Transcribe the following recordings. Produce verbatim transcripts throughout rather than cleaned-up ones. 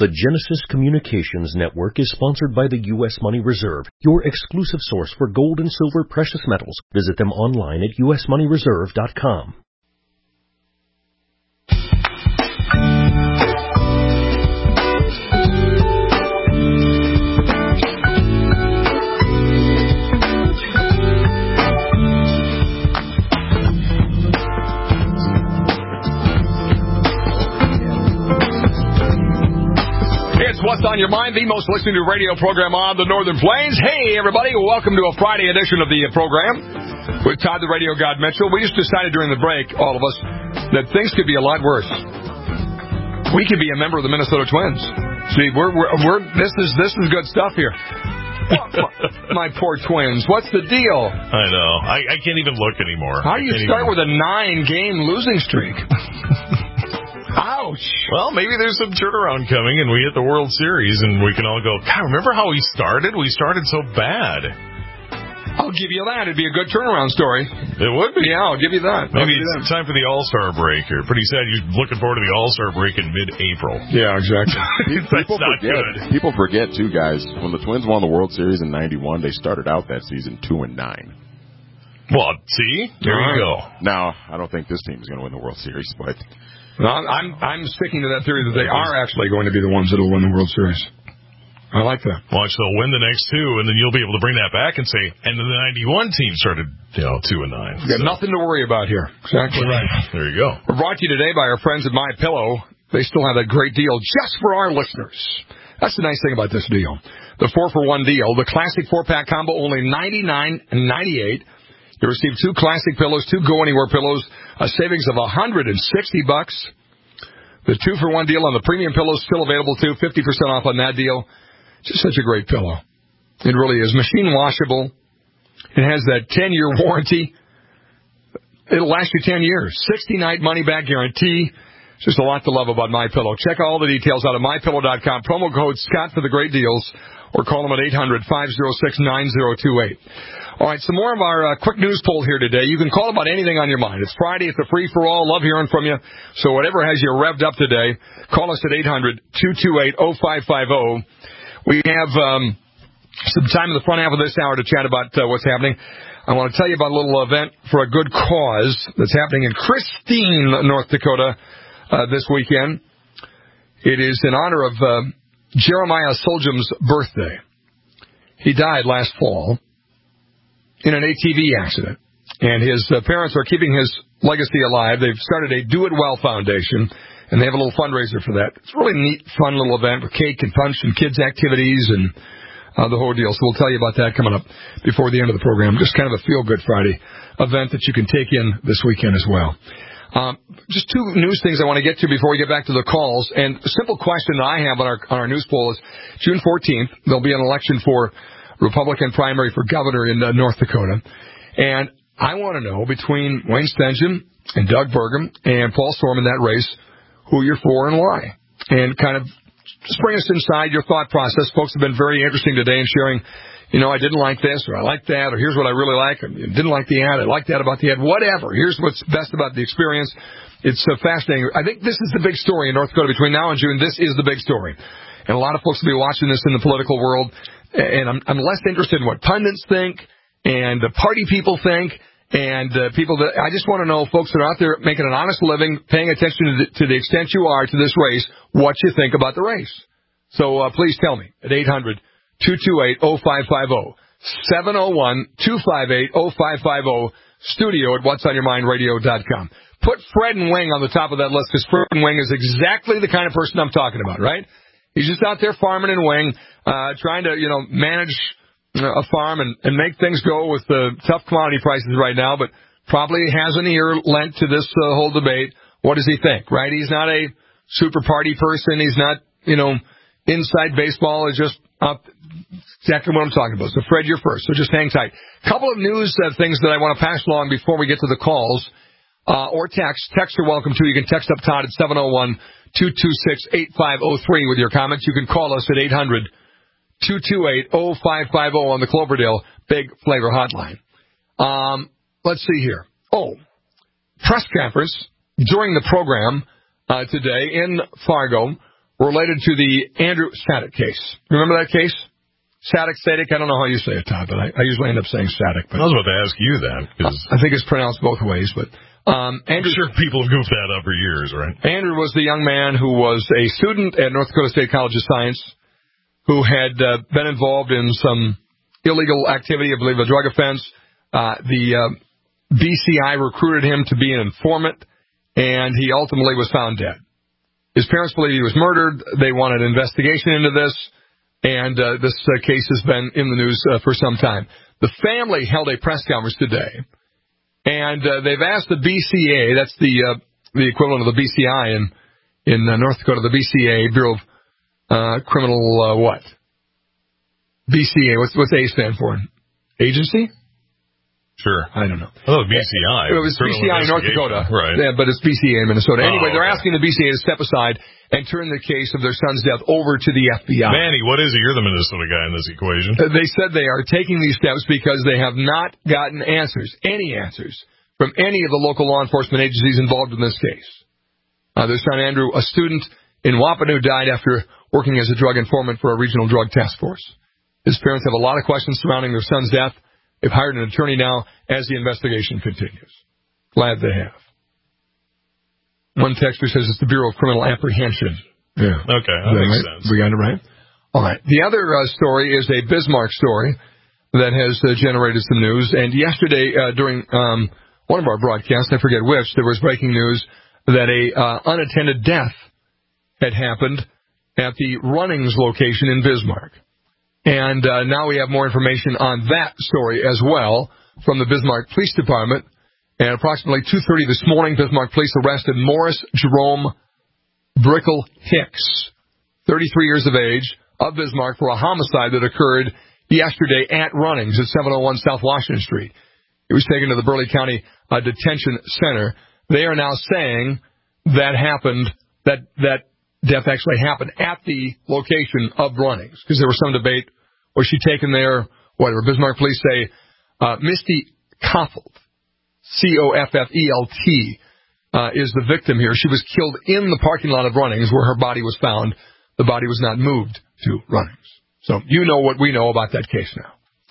The Genesis Communications Network is sponsored by the U S Money Reserve, your exclusive source for gold and silver precious metals. Visit them online at U S money reserve dot com. What's on your mind? The most listened to radio program on the Northern Plains. Hey, everybody. Welcome to a Friday edition of the program with Todd the Radio God Mitchell. We just decided during the break, all of us, that things could be a lot worse. We could be a member of the Minnesota Twins. See, we're, we're, we're this is this is good stuff here. My poor Twins. What's the deal? I know. I, I can't even look anymore. How do you start even... with a nine-game losing streak? Ouch. Well, maybe there's some turnaround coming and we hit the World Series and we can all go, God, remember how we started? We started so bad. I'll give you that. It'd be a good turnaround story. It would be. Yeah, I'll give you that. Maybe it's that. Time for the All-Star break here. Pretty sad you're looking forward to the All-Star break in mid-April. Yeah, exactly. People not forget, good. People forget, too, guys. When the Twins won the World Series in ninety-one, they started out that season two and nine. Well, see? There you go. Now, I don't think this team is going to win the World Series, but... No, I'm I'm sticking to that theory that they are actually going to be the ones that will win the World Series. I like that. Watch, they'll win the next two, and then you'll be able to bring that back and say, and then the ninety-one team started, you know, two and nine. You've got so. nothing to worry about here. Exactly right. There you go. We're brought to you today by our friends at MyPillow. They still have a great deal just for our listeners. That's the nice thing about this deal. The four for one deal, the classic four-pack combo, only ninety-nine ninety-eight. You receive two classic pillows, two go-anywhere pillows, a savings of one hundred sixty bucks. The two-for-one deal on the premium pillows still available, too, fifty percent off on that deal. Just such a great pillow. It really is. Machine washable. It has that ten-year warranty. It'll last you ten years. sixty-night money-back guarantee. Just a lot to love about MyPillow. Check all the details out at my pillow dot com. Promo code Scott for the great deals, or call them at eight hundred, five oh six, nine oh two eight. All right, some more of our uh, quick news poll here today. You can call about anything on your mind. It's Friday. It's a free-for-all. Love hearing from you. So whatever has you revved up today, call us at eight hundred, two two eight, oh five five oh. We have um, some time in the front half of this hour to chat about uh, what's happening. I want to tell you about a little event for a good cause that's happening in Christine, North Dakota, uh, this weekend. It is in honor of uh, Jeremiah Soljum's birthday. He died last fall in an A T V accident, and his uh, parents are keeping his legacy alive. They've started a Do It Well Foundation, and they have a little fundraiser for that. It's a really neat, fun little event with cake and punch and kids' activities and uh, the whole deal. So we'll tell you about that coming up before the end of the program. Just kind of a feel-good Friday event that you can take in this weekend as well. Um, just two news things I want to get to before we get back to the calls. And a simple question that I have on our, on our news poll is June fourteenth, there'll be an election for Republican primary for governor in uh, North Dakota. And I want to know, between Wayne Stengen and Doug Burgum and Paul Storm in that race, who you're for and why. And kind of just bring us inside your thought process. Folks have been very interesting today in sharing, you know, I didn't like this, or I like that, or here's what I really like, I didn't like the ad, I like that about the ad, whatever. Here's what's best about the experience. It's uh, fascinating. I think this is the big story in North Dakota. Between now and June, this is the big story. And a lot of folks will be watching this in the political world. And I'm, I'm less interested in what pundits think and the party people think and uh, people that I just want to know, folks that are out there making an honest living, paying attention to the, to the extent you are to this race, what you think about the race. So uh, please tell me at eight hundred, two two eight, oh five five oh, seven oh one, two five eight, oh five five oh, studio at whats on your mind radio dot com. Put Fred and Wing on the top of that list, because Fred and Wing is exactly the kind of person I'm talking about, right? He's just out there farming in Wing, uh, trying to, you know, manage a farm and, and make things go with the tough commodity prices right now, but probably has an ear lent to this uh, whole debate. What does he think, right? He's not a super party person. He's not, you know, inside baseball. It's just uh, exactly what I'm talking about. So, Fred, you're first, so just hang tight. Couple of news uh, things that I want to pass along before we get to the calls, uh, or text. Text are welcome, too. You can text up Todd at seven oh one, two two six, eight five oh three with your comments. You can call us at eight hundred, two two eight, oh five five oh on the Cloverdale Big Flavor Hotline. Um, let's see here. Oh, press conference during the program uh, today in Fargo related to the Andrew Sadek case. Remember that case? Sadek, Sadek, I don't know how you say it, Todd, but I, I usually end up saying Sadek. But I was about to ask you that. Cause I think it's pronounced both ways, but um, Andrew, I'm sure people have goofed that up for years, right? Andrew was the young man who was a student at North Dakota State College of Science who had uh, been involved in some illegal activity, I believe a drug offense. Uh, the uh, B C I recruited him to be an informant, and he ultimately was found dead. His parents believe he was murdered. They wanted an investigation into this. And uh, this uh, case has been in the news uh, for some time. The family held a press conference today, and uh, they've asked the B C A, that's the uh, the equivalent of the B C I in in uh, North Dakota, the B C A, Bureau of uh, Criminal uh, what? B C A, what's, what's A stand for? Agency? Sure. I don't know. Oh, B C I. It was B C I in North Dakota. Right. Yeah, but it's B C A in Minnesota. Anyway, Oh, they're okay. asking the B C A to step aside and turn the case of their son's death over to the F B I. Manny, what is it? You're the Minnesota guy in this equation. Uh, They said they are taking these steps because they have not gotten answers, any answers, from any of the local law enforcement agencies involved in this case. Uh, their son Andrew, a student in Wapanew, died after working as a drug informant for a regional drug task force. His parents have a lot of questions surrounding their son's death. They've hired an attorney now as the investigation continues. Glad they have. One texter says it's the Bureau of Criminal Apprehension. Yeah. Okay, that makes right? sense. We got it right? All right. The other uh, story is a Bismarck story that has uh, generated some news. And yesterday, uh, during um, one of our broadcasts, I forget which, there was breaking news that a uh, unattended death had happened at the Runnings location in Bismarck. And uh, now we have more information on that story as well from the Bismarck Police Department. And approximately two thirty this morning, Bismarck Police arrested Morris Jerome Brickle Hicks, thirty-three years of age, of Bismarck, for a homicide that occurred yesterday at Runnings at seven oh one South Washington Street. He was taken to the Burleigh County uh, Detention Center. They are now saying that happened, that that death actually happened at the location of Runnings, because there was some debate. Was she taken there? Whatever. Bismarck police say uh, Misty Koffelt, C O F F E L T, uh, is the victim here. She was killed in the parking lot of Runnings where her body was found. The body was not moved to Runnings. So you know what we know about that case now.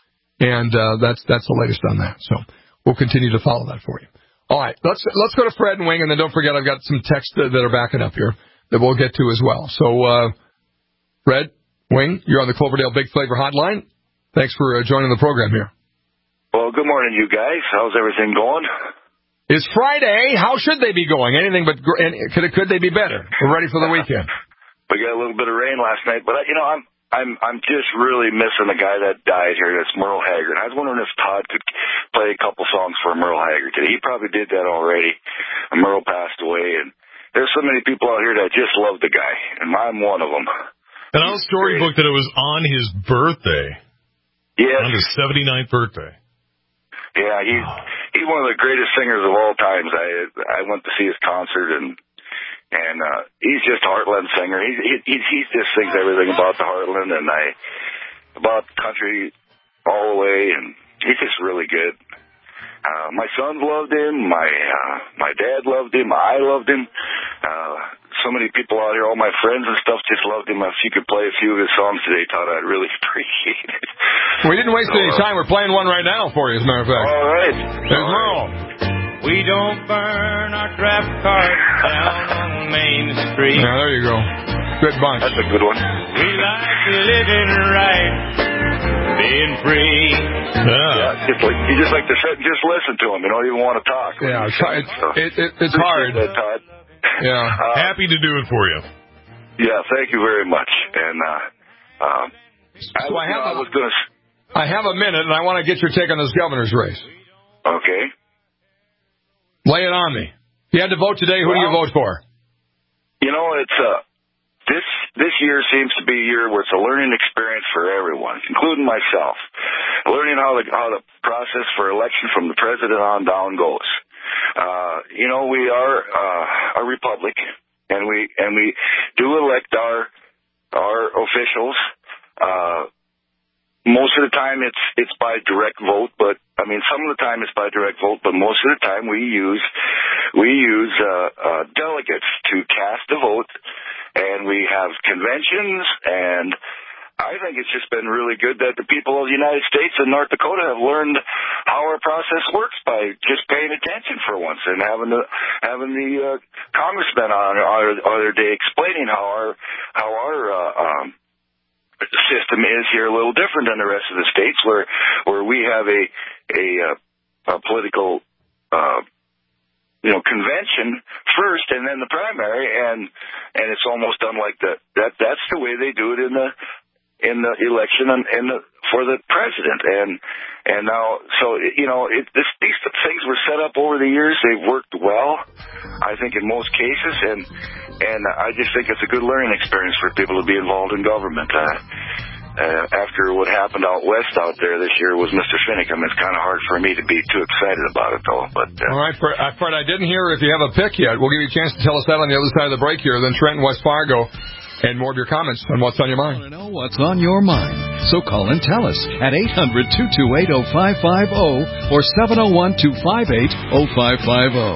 And uh, that's that's the latest on that. So we'll continue to follow that for you. All right, let's let's go to Fred and Wing, and then don't forget I've got some texts that are backing up here that we'll get to as well. So, uh, Fred, Wing, you're on the Cloverdale Big Flavor Hotline. Thanks for uh, joining the program here. Well, good morning, you guys. How's everything going? It's Friday. How should they be going? Anything but gr- any, could could they be better? We're ready for the weekend. We got a little bit of rain last night, but you know, I'm I'm I'm just really missing the guy that died here. That's Merle Haggard. I was wondering if Todd could play a couple songs for Merle Haggard today. He probably did that already. Merle passed away, and there's so many people out here that just love the guy, and I'm one of them. And on the storybook that it was on his birthday. Yes. On his seventy-ninth birthday. Yeah, he's he's one of the greatest singers of all times. I I went to see his concert, and and uh, he's just a Heartland singer. He he he just sings everything about the Heartland and I about the country all the way, and he's just really good. Uh, my sons loved him. My uh, my dad loved him. I loved him. Uh, so many people out here, all my friends and stuff, just loved him. If you could play a few of his songs today, Todd, I'd really appreciate it. We didn't waste so, any time. We're playing one right now for you, as a matter of fact. All right. There's Merle. We don't burn our draft cards down on Main Street. Yeah, there you go. Good bunch. That's a good one. We like living right, being free. Yeah. Yeah, just like, you just like to sit and just listen to him. You don't even want to talk. Yeah, it's, it's, it, it, it's hard. That, Todd. Yeah. Uh, Happy to do it for you. Yeah, thank you very much. And uh, uh, I, So I have you know, a- I was going to... I have a minute, and I want to get your take on this governor's race. Okay. Lay it on me. If you had to vote today, who do you Well, vote for? You know, it's uh, this this year seems to be a year where it's a learning experience for everyone, including myself. Learning how the how the process for election from the president on down goes. Uh, you know, we are uh, a republic, and we and we do elect our our officials. Uh, most of the time, it's it's by direct vote, but I mean, some of the time it's by direct vote, but most of the time we use we use uh, uh, delegates to cast a vote, and we have conventions, and I think it's just been really good that the people of the United States and North Dakota have learned how our process works by just paying attention for once and having the having the uh, congressmen on on other day explaining how our how our uh, um, system is here a little different than the rest of the states, where where we have a a, uh, a political uh, you know, convention first and then the primary, and and it's almost done like that. That that's the way they do it in the in the election and in the for the president. And and now, so you know, it, this, these things were set up over the years. They've worked well, I think, in most cases, and and I just think it's a good learning experience for people to be involved in government. Uh, Uh, after what happened out west out there this year was Mister Finicum, it's kind of hard for me to be too excited about it, though. But uh, all right, Fred, uh, Fred, I didn't hear if you have a pick yet. We'll give you a chance to tell us that on the other side of the break here. Then Trenton, West Fargo, and more of your comments on what's on your mind. I want to know what's on your mind. So call and tell us at eight hundred, two two eight, oh five five oh or seven oh one, two five eight, oh five five oh.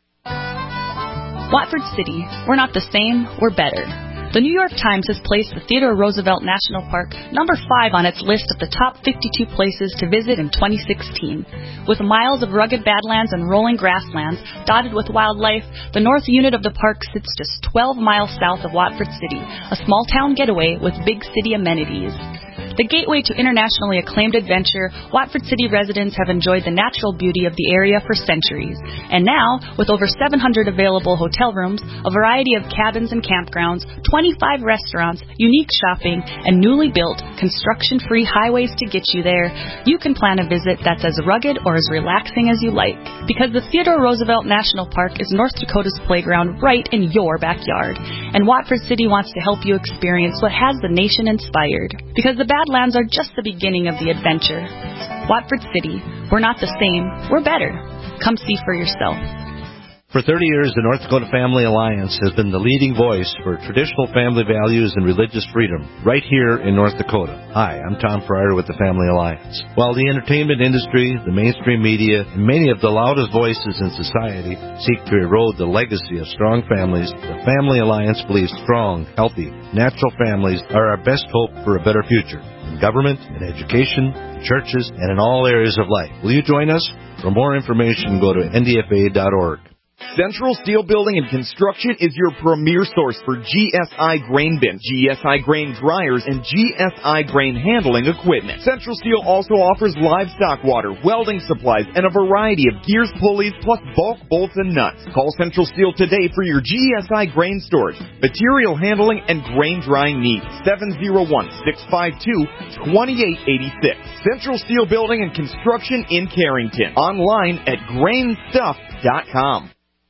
Watford City. We're not the same, we're better. The New York Times has placed the Theodore Roosevelt National Park number five on its list of the top fifty-two places to visit in twenty sixteen. With miles of rugged badlands and rolling grasslands dotted with wildlife, the north unit of the park sits just twelve miles south of Watford City, a small town getaway with big city amenities. The gateway to internationally acclaimed adventure, Watford City residents have enjoyed the natural beauty of the area for centuries. And now, with over seven hundred available hotel rooms, a variety of cabins and campgrounds, twenty-five restaurants, unique shopping, and newly built, construction-free highways to get you there, you can plan a visit that's as rugged or as relaxing as you like. Because the Theodore Roosevelt National Park is North Dakota's playground right in your backyard. And Watford City wants to help you experience what has the nation inspired. Because the Badlands are just the beginning of the adventure. Watford City, we're not the same, we're better. Come see for yourself. For thirty years, the North Dakota Family Alliance has been the leading voice for traditional family values and religious freedom right here in North Dakota. Hi, I'm Tom Fryer with the Family Alliance. While the entertainment industry, the mainstream media, and many of the loudest voices in society seek to erode the legacy of strong families, the Family Alliance believes strong, healthy, natural families are our best hope for a better future in government, in education, in churches, and in all areas of life. Will you join us? For more information, go to N D F A dot org. Central Steel Building and Construction is your premier source for G S I grain bins, G S I grain dryers, and G S I grain handling equipment. Central Steel also offers livestock water, welding supplies, and a variety of gears, pulleys, plus bulk bolts and nuts. Call Central Steel today for your G S I grain storage, material handling, and grain drying needs. seven oh one, six five two, two eight eight six. Central Steel Building and Construction in Carrington. Online at grain stuff dot com.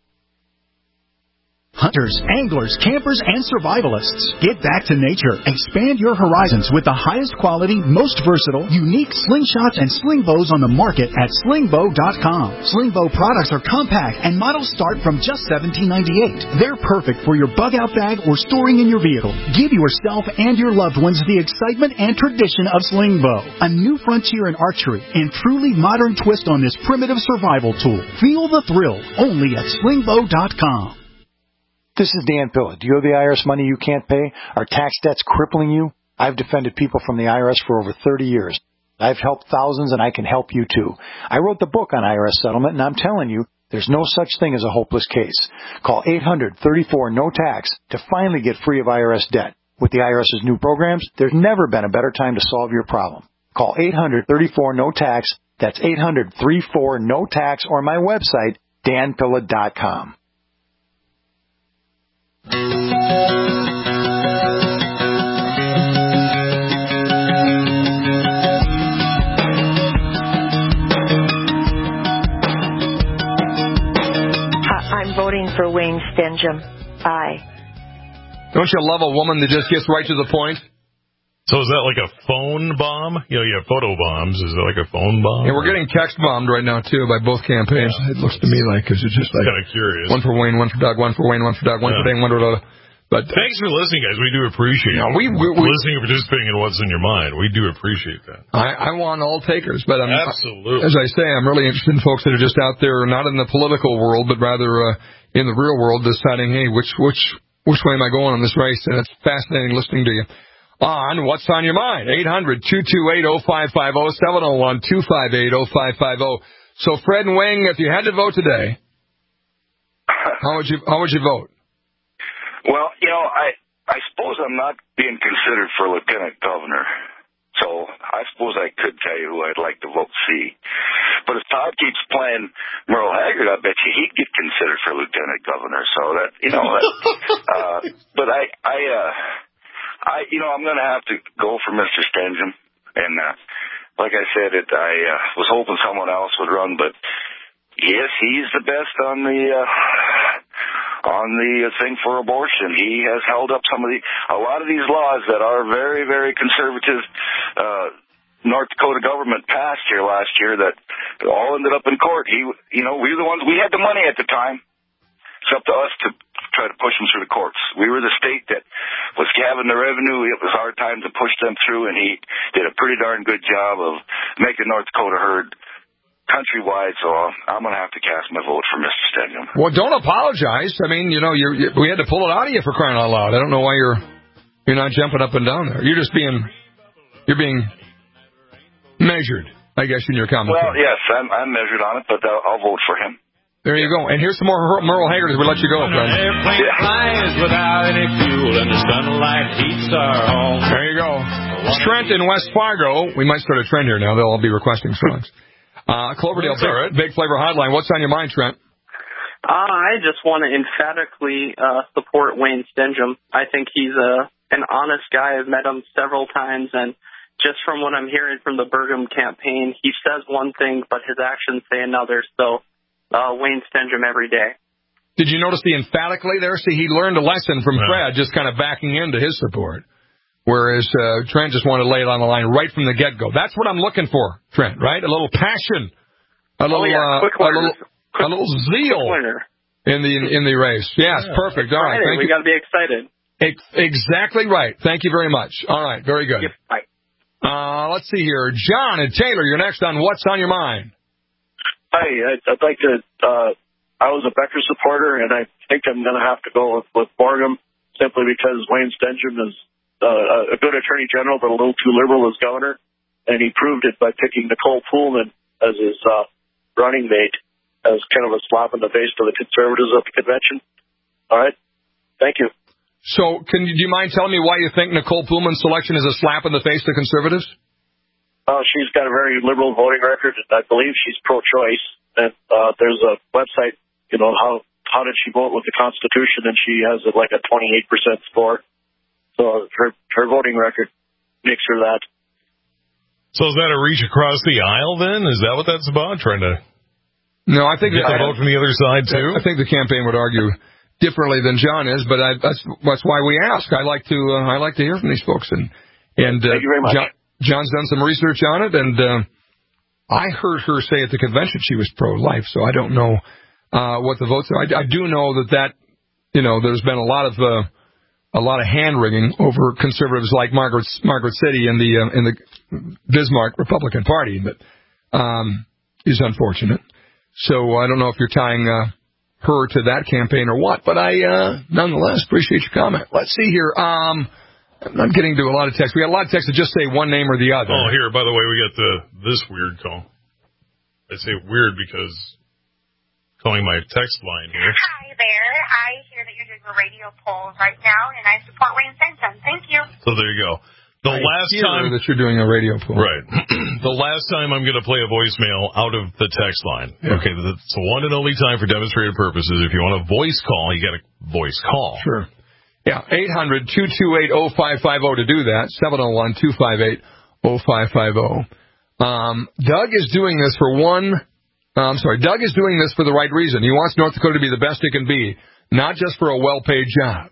Hunters, anglers, campers, and survivalists, get back to nature. Expand your horizons with the highest quality, most versatile, unique slingshots and sling bows on the market at sling bow dot com. Sling bow products are compact and models start from just seventeen ninety-eight. They're perfect for your bug-out bag or storing in your vehicle. Give yourself and your loved ones the excitement and tradition of sling bow, a new frontier in archery and truly modern twist on this primitive survival tool. Feel the thrill only at sling bow dot com. This is Dan Pilla. Do you owe the I R S money you can't pay? Are tax debts crippling you? I've defended people from the I R S for over thirty years. I've helped thousands, and I can help you too. I wrote the book on I R S settlement, and I'm telling you, there's no such thing as a hopeless case. Call eight hundred, thirty-four, no tax to finally get free of I R S debt. With the I R S's new programs, there's never been a better time to solve your problem. Call eight hundred, thirty-four, no tax. That's eight hundred, thirty-four, no tax, or my website, dan pilla dot com. Hi, I'm voting for Wayne Stenjum. Aye. Don't you love a woman that just gets right to the point? So is that like a phone bomb? You know, you have photo bombs. Is it like a phone bomb? Yeah, we're getting text bombed right now, too, by both campaigns. Yeah. It looks to me like, because it's just like... kind of curious. One for Wayne, one for Doug, one for Wayne, one for Doug, one yeah. for Dane, one for Doug. But uh, thanks for listening, guys. We do appreciate you know, it. We, we, we listening and participating in what's in your mind. We do appreciate that. I, I want all takers, but I'm, absolutely. As I say, I'm really interested in folks that are just out there, not in the political world, but rather uh, in the real world, deciding, hey, which which which way am I going on this race? And it's fascinating listening to you. On What's on Your Mind? eight hundred, two two eight, oh five five oh, seven oh one, two five eight, oh five five oh. So, Fred and Wing, if you had to vote today, how would you how would you vote? Well, you know, I. I suppose I'm not being considered for lieutenant governor, so I suppose I could tell you who I'd like to vote C. But if Todd keeps playing Merle Haggard, I bet you he'd get considered for lieutenant governor. So that, you know, that, uh, but I, I, uh, I, you know, I'm going to have to go for Mister Stenjum. And, uh, like I said, it, I uh, was hoping someone else would run, but yes, he's the best on the, uh, on the thing for abortion. He has held up some of the, a lot of these laws that are very, very conservative, uh, North Dakota government passed here last year that all ended up in court. He, you know, we were the ones, we had the money at the time. It's up to us to try to push them through the courts. We were the state that was having the revenue. It was our time to push them through, and he did a pretty darn good job of making North Dakota heard countrywide, so I'm going to have to cast my vote for Mister Stenjum. Well, don't apologize. I mean, you know, you're, you, we had to pull it out of you for crying out loud. I don't know why you're you're not jumping up and down there. You're just being you're being measured, I guess, in your commentary. Well, yes, I'm, I'm measured on it, but I'll, I'll vote for him. There you go. And here's some more Merle Haggard as we let you go, friend. Airplane yeah. flies without any fuel, and the sunlight heats our home. There you go. Trent in West Fargo. We might start a trend here now. They'll all be requesting songs. Uh, Cloverdale, big, right. big Flavor Hotline. What's on your mind, Trent? Uh, I just want to emphatically uh, support Wayne Stenjum. I think he's a, an honest guy. I've met him several times, and just from what I'm hearing from the Burgum campaign, he says one thing, but his actions say another. So, uh, Wayne Stenjum every day. Did you notice the emphatically there? See, he learned a lesson from Fred, just kind of backing into his support. Whereas uh, Trent just wanted to lay it on the line right from the get-go. That's what I'm looking for, Trent, right? A little passion, a little, oh, yeah. Quick uh, a little, quick, a little zeal in the in the race. Yes, yeah. Perfect. All right, thank we you. We got to be excited. Ex- exactly right. Thank you very much. All right, very good. Yep. Bye. Uh, let's see here. John and Taylor, you're next on What's on Your Mind. Hi, I'd, I'd like to, uh, I was a Becker supporter, and I think I'm going to have to go with, with Borgum simply because Wayne Stenjum is uh, a good attorney general, but a little too liberal as governor, and he proved it by picking Nicole Poolman as his uh, running mate as kind of a slap in the face to the conservatives at the convention. All right? Thank you. So, can you, do you mind telling me why you think Nicole Poolman's selection is a slap in the face to conservatives? Uh, she's got a very liberal voting record, and I believe she's pro-choice. And uh, there's a website, you know, how how did she vote with the Constitution, and she has a, like a twenty-eight percent score. So her her voting record makes her that. So is that a reach across the aisle then? Is that what that's about? Trying to no, I think get the vote from the other side too. I think the campaign would argue differently than John is, but I, that's that's why we ask. I like to uh, I like to hear from these folks, and and uh, thank you very much. John, John's done some research on it, and uh, I heard her say at the convention she was pro-life, so I don't know uh, what the votes are. I, I do know that that you know there's been a lot of uh, a lot of hand-wringing over conservatives like Margaret Margaret City in the uh, in the Bismarck Republican Party, but um, is unfortunate. So I don't know if you're tying uh, her to that campaign or what, but I uh, nonetheless appreciate your comment. Let's see here. Um, I'm getting to a lot of texts. We got a lot of texts that just say one name or the other. Oh, here, by the way, we got the this weird call. I say weird because calling my text line here. Hi there. I hear that you're doing a radio poll right now, and I support Wayne Stenjum. Thank you. So there you go. The I last hear time that you're doing a radio poll. Right. The last time I'm going to play a voicemail out of the text line. Yeah. Okay, that's the one and only time for demonstrated purposes. If you want a voice call, you got a voice call. Sure. Yeah, eight hundred, two two eight, oh five five oh to do that, seven oh one, two five eight, oh five five oh. Um, Doug is doing this for one, uh, I'm sorry, Doug is doing this for the right reason. He wants North Dakota to be the best it can be, not just for a well-paid job.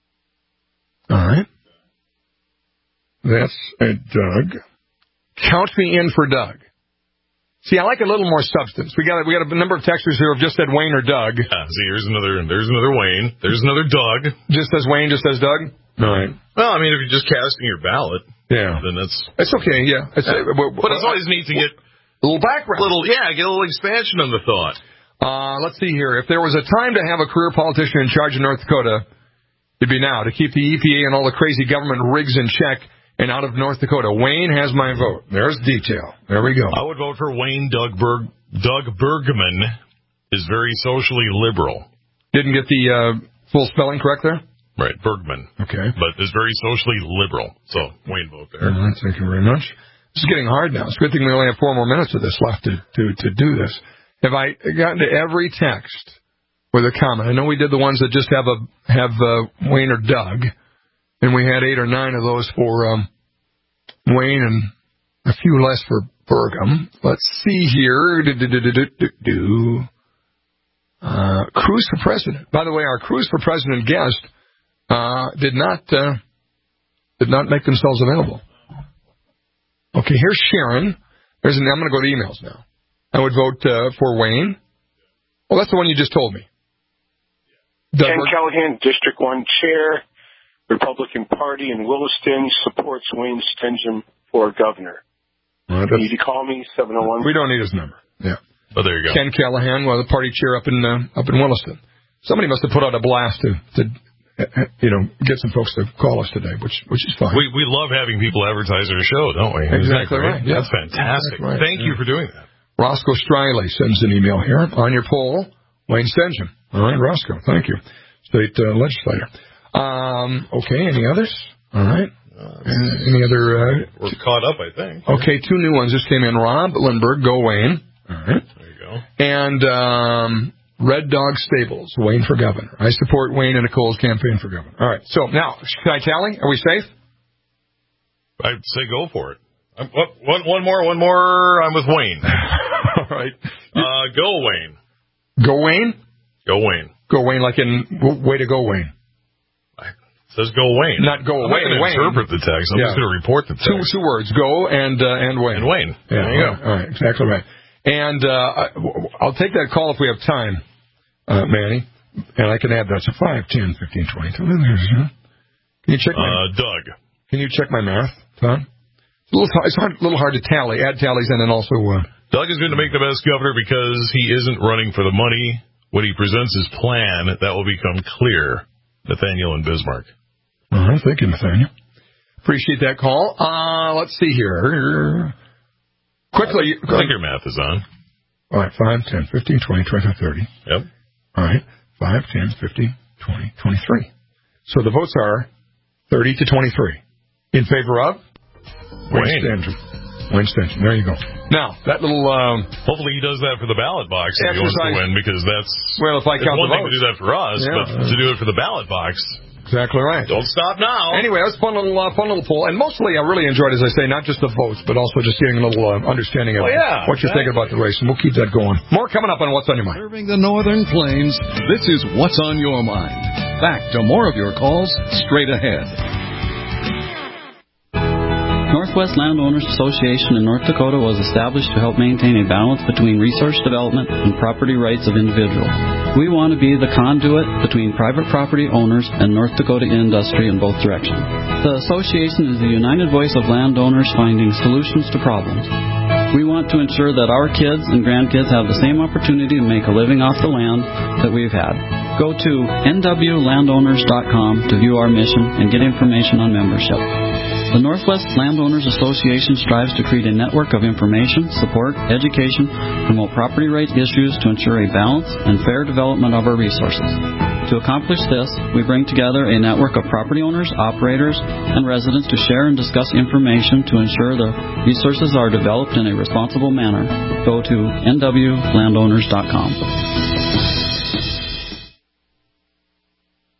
All right. That's a Doug. Count me in for Doug. See, I like a little more substance. We got we got a number of texters who have just said Wayne or Doug. Yeah, see, here's another, there's another Wayne. There's another Doug. Just says Wayne, just says Doug? All right. Well, I mean, if you're just casting your ballot, yeah, then that's... It's okay, yeah. It's, yeah. Uh, but it's always neat to get... A little background. Little, yeah, get a little expansion on the thought. Uh, let's see here. If there was a time to have a career politician in charge of North Dakota, it'd be now, to keep the E P A and all the crazy government rigs in check and out of North Dakota. Wayne has my vote. There's detail. There we go. I would vote for Wayne. Doug Berg, Doug Bergman is very socially liberal. Didn't get the uh, full spelling correct there? Right, Bergman. Okay. But is very socially liberal. So, Wayne vote there. All right, thank you very much. This is getting hard now. It's a good thing we only have four more minutes of this left to, to, to do this. Have I gotten to every text with a comment? I know we did the ones that just have a have uh, Wayne or Doug, and we had eight or nine of those for um, Wayne and a few less for Burgum. Let's see here. Do-do-do-do-do-do. Uh, Cruz for president. By the way, our Cruz for president guest uh, did not uh, did not make themselves available. Okay, here's Sharon. There's an, I'm going to go to emails now. I would vote uh, for Wayne. Well, that's the one you just told me. Ken Callahan, District one Chair, Republican Party in Williston, supports Wayne Stenjum for governor. Right, you need to call me, seven oh one. We don't need his number. Yeah. Oh, there you go. Ken Callahan, well, the party chair up in uh, up in Williston. Somebody must have put out a blast to, to you know, get some folks to call us today, which which is fine. We we love having people advertise our show, don't we? Exactly right. Yeah. That's fantastic. Exactly right. Thank yeah. you for doing that. Roscoe Striley sends an email here. On your poll, Wayne Stenjum. All right, Roscoe, thank you. State uh, legislator. Um, okay, any others? All right. Uh, any other? Uh, We're t- caught up, I think. Okay, two new ones just came in. Rob Lindbergh, go Wayne. All right. There you go. And um, Red Dog Stables, Wayne for governor. I support Wayne and Nicole's campaign for governor. All right. So now, can I tally? Are we safe? I'd say go for it. Um, what, one, one more, one more. I'm with Wayne. All right. Uh, go Wayne. Go Wayne? Go Wayne. Go Wayne, like in w- way to go Wayne. It says go Wayne. Not go I'm away. I'm not going to interpret the text. I'm yeah. just going to report the text. Two, two words. Go and uh, and Wayne. And Wayne. Yeah, there you right, go. All right. Exactly right. And uh, I'll take that call if we have time, uh, Manny. And I can add that to five, ten, fifteen, twenty. Can you check my... Uh, Doug. Can you check my math, Tom? It's a little, it's hard, a little hard to tally. Add tallies and then also... Uh, Doug is going to make the best governor because he isn't running for the money. When he presents his plan, that will become clear. Nathaniel and Bismarck. All right, thank you, Nathaniel. Appreciate that call. Uh, let's see here. Quickly. I think your math is on. All right, five, ten, fifteen, twenty, twenty-five, thirty. Yep. All right, five, ten, fifteen, twenty, twenty-three. So the votes are thirty to twenty-three. In favor of? Wayne Stenjum. Wayne Stenjum. There you go. Now, that little... Um, Hopefully he does that for the ballot box if he wants to win, because that's... Well, if I count one the thing votes. to do that for us, Yeah. but to do it for the ballot box... Exactly right. Don't stop now. Anyway, that's a fun little, uh, fun little poll. And mostly I really enjoyed, as I say, not just the votes, but also just getting a little uh, understanding of oh, yeah, what you're exactly. thinking about the race. And we'll keep that going. More coming up on What's on Your Mind. Serving the Northern Plains, this is What's on Your Mind. Back to more of your calls straight ahead. Northwest Landowners Association in North Dakota was established to help maintain a balance between resource development and property rights of individuals. We want to be the conduit between private property owners and North Dakota industry in both directions. The association is the united voice of landowners finding solutions to problems. We want to ensure that our kids and grandkids have the same opportunity to make a living off the land that we've had. Go to N W landowners dot com to view our mission and get information on membership. The Northwest Landowners Association strives to create a network of information, support, education, promote property rights issues to ensure a balanced and fair development of our resources. To accomplish this, we bring together a network of property owners, operators, and residents to share and discuss information to ensure the resources are developed in a responsible manner. Go to N W landowners dot com.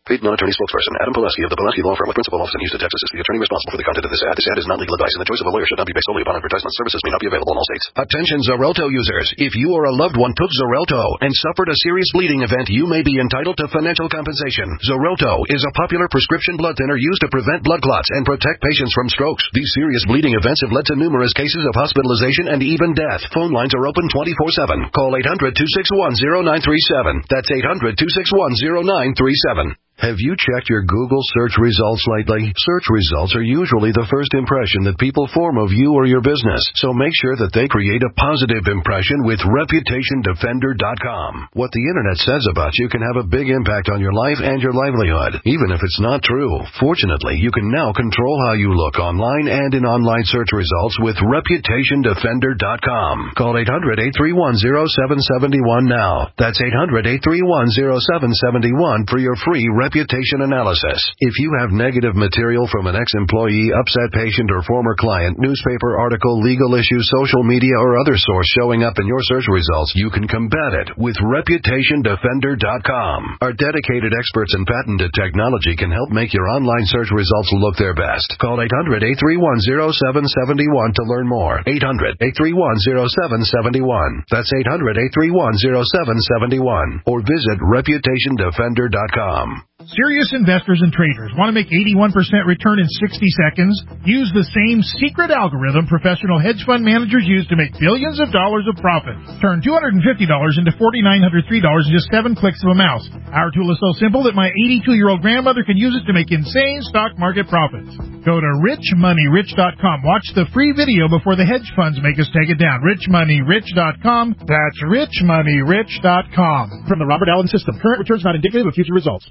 Paid non-attorney spokesperson Adam Pileski of the Pileski Law Firm with principal office in Houston, Texas is the attorney responsible for the content of this ad. This ad is not legal advice, and the choice of a lawyer should not be based solely upon advertisement. Services may not be available in all states. Attention Xarelto users. If you or a loved one took Xarelto and suffered a serious bleeding event, you may be entitled to financial compensation. Xarelto is a popular prescription blood thinner used to prevent blood clots and protect patients from strokes. These serious bleeding events have led to numerous cases of hospitalization and even death. Phone lines are open twenty-four seven. Call eight hundred, two six one, zero nine three seven. That's eight hundred, two six one, zero nine three seven. Have you checked your Google search results lately? Search results are usually the first impression that people form of you or your business, so make sure that they create a positive impression with reputation defender dot com. What the internet says about you can have a big impact on your life and your livelihood, even if it's not true. Fortunately, you can now control how you look online and in online search results with reputation defender dot com. Call eight hundred, eight three one, zero seven seven one now. That's eight hundred, eight three one, zero seven seven one for your free reputation analysis. If you have negative material from an ex-employee, upset patient, or former client, newspaper article, legal issue, social media, or other source showing up in your search results, you can combat it with reputation defender dot com. Our dedicated experts in patented technology can help make your online search results look their best. Call eight hundred, eight three one, zero seven seven one to learn more. eight hundred, eight three one, zero seven seven one. That's eight hundred, eight three one, zero seven seven one. Or visit reputation defender dot com. Serious investors and traders want to make eighty-one percent return in sixty seconds? Use the same secret algorithm professional hedge fund managers use to make billions of dollars of profit. Turn two hundred fifty dollars into four thousand nine hundred three dollars in just seven clicks of a mouse. Our tool is so simple that my eighty-two-year-old grandmother can use it to make insane stock market profits. Go to rich money rich dot com. Watch the free video before the hedge funds make us take it down. rich money rich dot com. That's rich money rich dot com. From the Robert Allen System. Current returns not indicative of future results.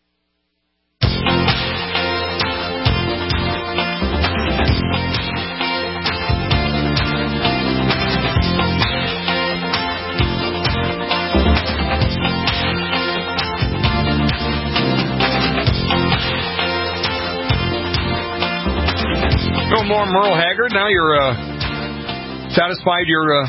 No more Merle Haggard. Now you're uh, satisfied your uh,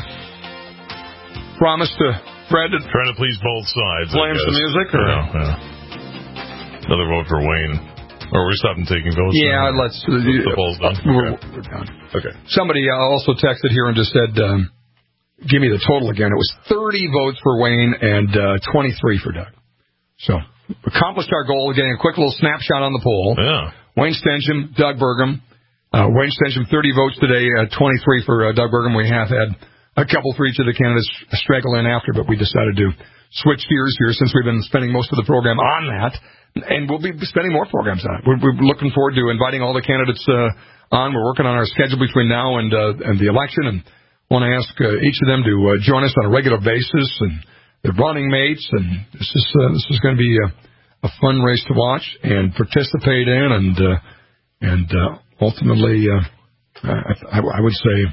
promise to Fred. Trying to please both sides. Play him some music? Or? Yeah, yeah. Another vote for Wayne. Or we're stopping taking votes. Yeah, now. let's. Uh, the poll's done. We're, okay. we're done. Okay. Somebody uh, also texted here and just said, um, give me the total again. It was thirty votes for Wayne and uh, twenty-three for Doug. So, accomplished our goal of getting a quick little snapshot on the poll. Yeah. Wayne Stensham, Doug Burgum. Uh, Wayne Stensham, thirty votes today, uh, twenty-three for uh, Doug Burgum. We have had a couple for each of the candidates straggle in after, but we decided to switch gears here since we've been spending most of the program on that. And we'll be spending more programs on it. We're, we're looking forward to inviting all the candidates uh, on. We're working on our schedule between now and uh, and the election, and want to ask uh, each of them to uh, join us on a regular basis, and their running mates. And this is uh, this is going to be a, a fun race to watch and participate in, and uh, and uh, ultimately, uh, I, I would say,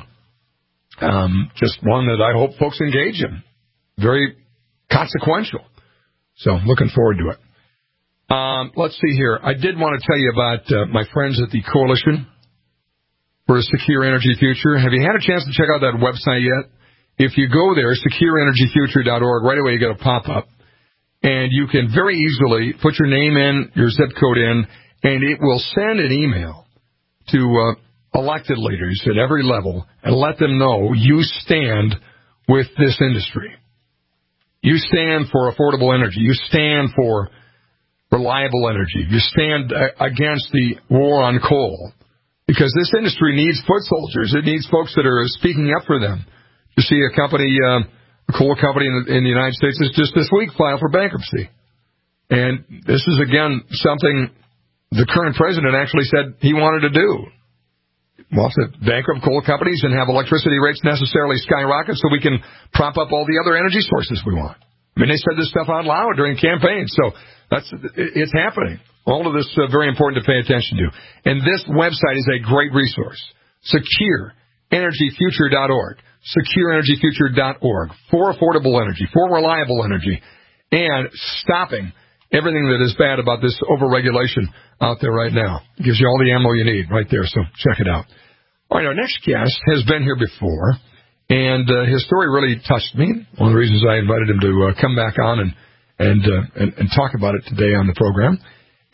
um, just one that I hope folks engage in. Very consequential. So looking forward to it. Um, let's see here. I did want to tell you about uh, my friends at the Coalition for a Secure Energy Future. Have you had a chance to check out that website yet? If you go there, secure energy future dot org, right away you get a pop-up. And you can very easily put your name in, your zip code in, and it will send an email to uh, elected leaders at every level and let them know you stand with this industry. You stand for affordable energy. You stand for reliable energy. You stand against the war on coal, because this industry needs foot soldiers. It needs folks that are speaking up for them. You see a company, uh, a coal company in the, in the United States has just this week filed for bankruptcy. And this is, again, something the current president actually said he wanted to do. Wants to bankrupt coal companies and have electricity rates necessarily skyrocket so we can prop up all the other energy sources we want. I mean, they said this stuff out loud during campaigns, so that's it's happening. All of this is uh, very important to pay attention to. And this website is a great resource, secure energy future dot org, secure energy future dot org, for affordable energy, for reliable energy, and stopping everything that is bad about this overregulation out there right now. It gives you all the ammo you need right there, so check it out. All right, our next guest has been here before, and uh, his story really touched me. One of the reasons I invited him to uh, come back on and and, uh, and and talk about it today on the program.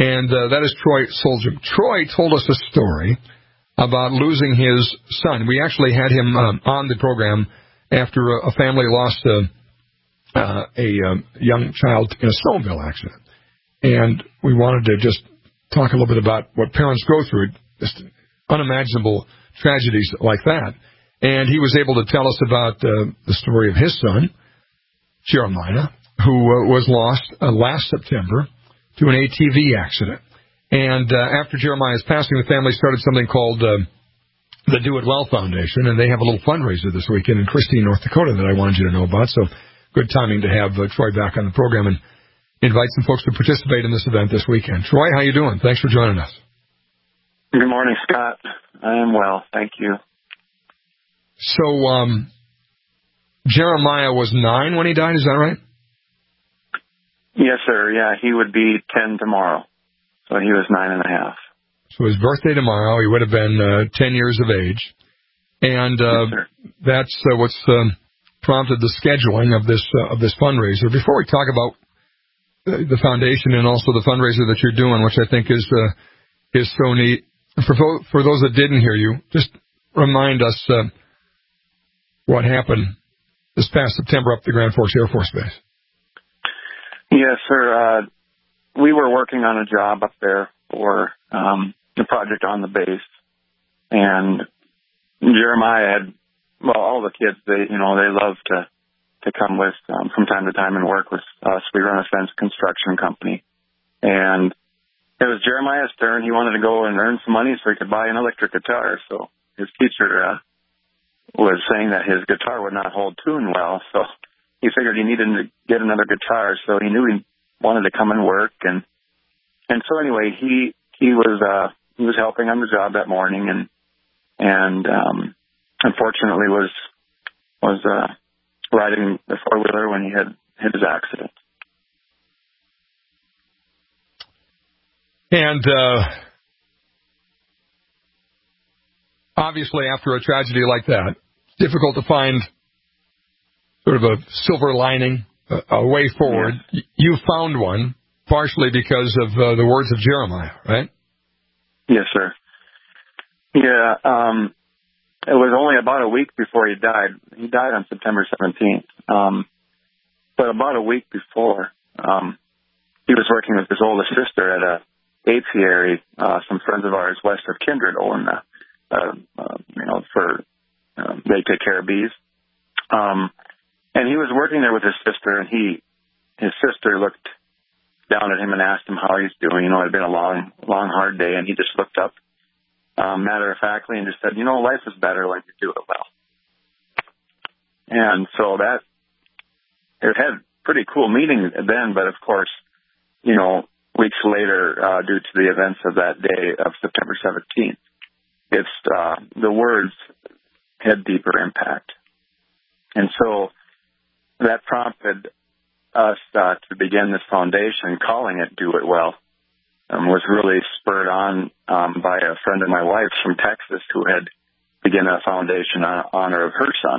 and uh, that is Troy Soldier. Troy told us a story about losing his son. We actually had him um, on the program after a, a family lost a, uh, a um, young child in a snowmobile accident. And we wanted to just talk a little bit about what parents go through, just unimaginable tragedies like that. And he was able to tell us about uh, the story of his son, Jeremiah, who uh, was lost uh, last September to an A T V accident. And uh, after Jeremiah's passing, the family started something called uh, the Do It Well Foundation, and they have a little fundraiser this weekend in Christine, North Dakota that I wanted you to know about. So good timing to have uh, Troy back on the program and invite some folks to participate in this event this weekend. Troy, how you doing? Thanks for joining us. Good morning, Scott. I am well, thank you. So um, Jeremiah was nine when he died, is that right? Yes, sir. Yeah, he would be ten tomorrow. So he was nine and a half. So his birthday tomorrow, he would have been uh, ten years of age. And uh, yes, that's uh, what's um, prompted the scheduling of this uh, of this fundraiser. Before we talk about uh, the foundation and also the fundraiser that you're doing, which I think is uh, is so neat, for, for those that didn't hear you, just remind us uh, what happened this past September up at the Grand Forks Air Force Base. Yes, sir. Uh, we were working on a job up there for um, the project on the base, and Jeremiah had, well, all the kids, they, you know, they love to to come with um, from time to time and work with us. We run a fence construction company, and it was Jeremiah's turn. He wanted to go and earn some money so he could buy an electric guitar. So his teacher uh, was saying that his guitar would not hold tune well, so he figured he needed to get another guitar, so he knew he wanted to come and work, and and so anyway, he he was uh, he was helping on the job that morning, and and um, unfortunately was was uh, riding the four wheeler when he had hit his accident. And uh, obviously, after a tragedy like that, it's difficult to find sort of a silver lining, a, a way forward. Yeah. You found one, partially because of uh, the words of Jeremiah, right? Yes, sir. Yeah, um, it was only about a week before he died. He died on September seventeenth. Um, but about a week before, um, he was working with his oldest sister at a apiary. Uh, some friends of ours west of Kindred own, uh, uh, uh, you know, for uh, they take care of bees. Um, And he was working there with his sister, and he, his sister looked down at him and asked him how he's doing. You know, it had been a long, long, hard day, and he just looked up, um, matter-of-factly, and just said, you know, life is better when you do it well. And so that, it had pretty cool meaning then, but of course, you know, weeks later, uh, due to the events of that day of September seventeenth, it's, uh, the words had deeper impact. And so, that prompted us uh, to begin this foundation, calling it Do It Well, and was really spurred on um, by a friend of my wife's from Texas who had begun a foundation in honor of her son.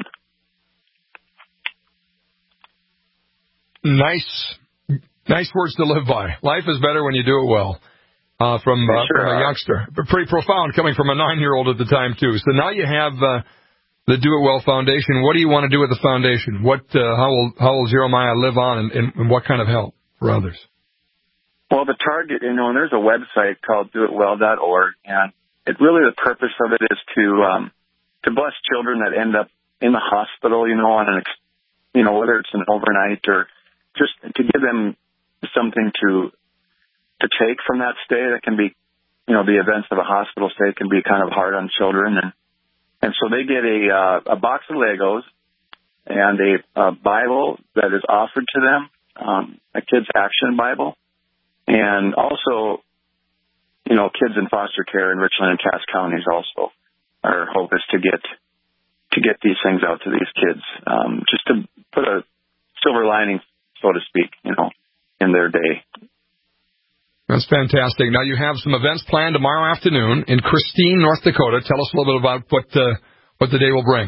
Nice, nice words to live by. Life is better when you do it well. Uh, from, uh, sure from a youngster, but pretty profound coming from a nine-year-old at the time too. So now you have. Uh, The Do It Well Foundation. What do you want to do with the foundation? What, uh, how will how will Jeremiah live on, and, and, and what kind of help for others? Well, the target, you know, and there's a website called do it well dot org, and it really the purpose of it is to um, to bless children that end up in the hospital, you know, on an, you know, whether it's an overnight or just to give them something to to take from that stay. That can be, you know, the events of a hospital stay can be kind of hard on children, and And so they get a uh, a box of Legos and a, a Bible that is offered to them, um, a Kids Action Bible, and also, you know, kids in foster care in Richland and Cass counties also. Our hope is to get to get these things out to these kids, um, just to put a silver lining, so to speak, you know, in their day. That's fantastic. Now, you have some events planned tomorrow afternoon in Christine, North Dakota. Tell us a little bit about what uh, what the day will bring.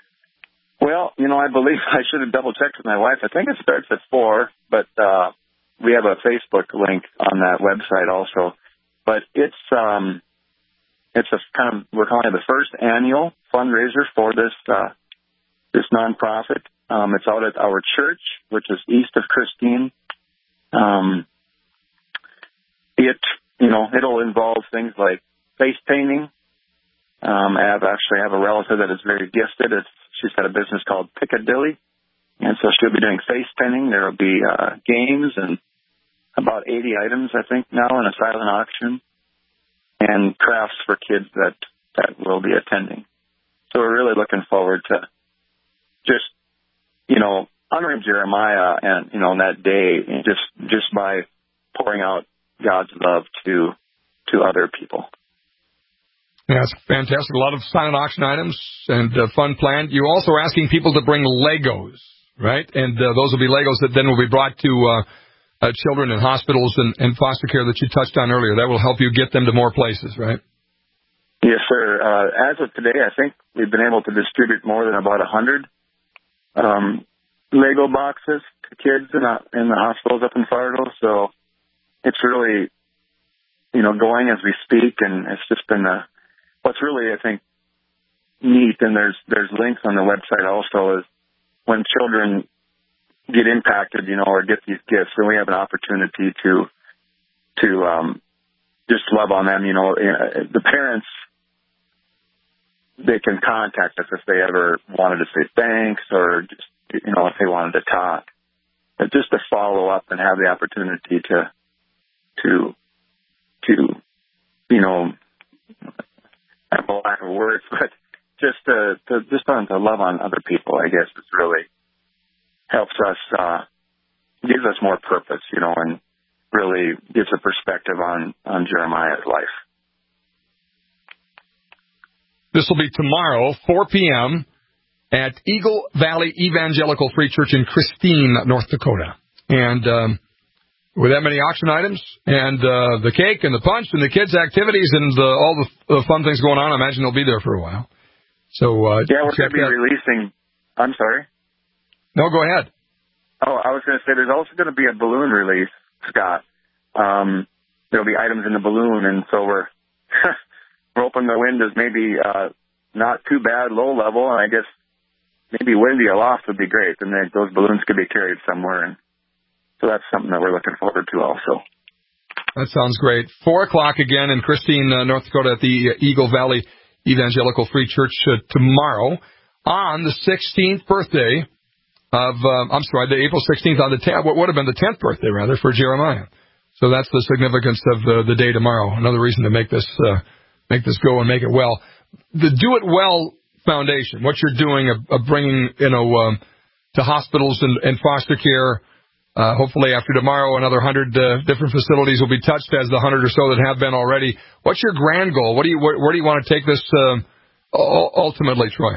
Well, you know, I believe I should have double-checked with my wife. I think it starts at four, but uh, we have a Facebook link on that website also. But it's um, it's a kind of, we're calling it the first annual fundraiser for this uh, this nonprofit. Um, it's out at our church, which is east of Christine. Um, it you know it'll involve things like face painting. Um, I have actually have a relative that is very gifted. It's, she's got a business called Piccadilly, and so she'll be doing face painting. There will be uh, games and about eighty items, I think, now in a silent auction, and crafts for kids that, that will be attending. So we're really looking forward to just, you know, honoring Jeremiah and, you know, on that day, and just just by pouring out God's love to to other people. Yeah, it's fantastic. A lot of silent auction items and uh, fun planned. You're also asking people to bring Legos, right? And uh, those will be Legos that then will be brought to uh, uh, children in hospitals and, and foster care that you touched on earlier. That will help you get them to more places, right? Yes, sir. Uh, as of today, I think we've been able to distribute more than about one hundred um, Lego boxes to kids in, a, in the hospitals up in Fargo. So it's really, you know, going as we speak, and it's just been a, what's really, I think, neat, and there's there's links on the website also, is when children get impacted, you know, or get these gifts, and we have an opportunity to to um, just love on them. You know, the parents, they can contact us if they ever wanted to say thanks, or just, you know, if they wanted to talk, but just to follow up and have the opportunity to to to you know, I have a lack of words, but just to, to just on to love on other people, I guess, is really helps us, uh, gives us more purpose, you know, and really gives a perspective on, on Jeremiah's life. This will be tomorrow, four p.m. at Eagle Valley Evangelical Free Church in Christine, North Dakota. And um, with that many auction items and uh, the cake and the punch and the kids' activities and the, all the, the fun things going on, I imagine they'll be there for a while. So uh, yeah, we're going to be that. releasing. I'm sorry. No, go ahead. Oh, I was going to say there's also going to be a balloon release, Scott. Um, there'll be items in the balloon, and so we're we're hoping the wind is maybe uh, not too bad, low level, and I guess maybe windy aloft would be great, and then those balloons could be carried somewhere, and so that's something that we're looking forward to also. That sounds great. Four o'clock again in Christine, uh, North Dakota at the Eagle Valley Evangelical Free Church uh, tomorrow on the sixteenth birthday of, um, I'm sorry, the April sixteenth, on the tenth, what would have been the tenth birthday, rather, for Jeremiah. So that's the significance of the, the day tomorrow. Another reason to make this uh, make this go and make it well. The Do It Well Foundation, what you're doing of, of bringing, you know, um, to hospitals and, and foster care. Uh, hopefully after tomorrow, another hundred uh, different facilities will be touched, as the hundred or so that have been already. What's your grand goal? What do you, where, where do you want to take this um, ultimately, Troy?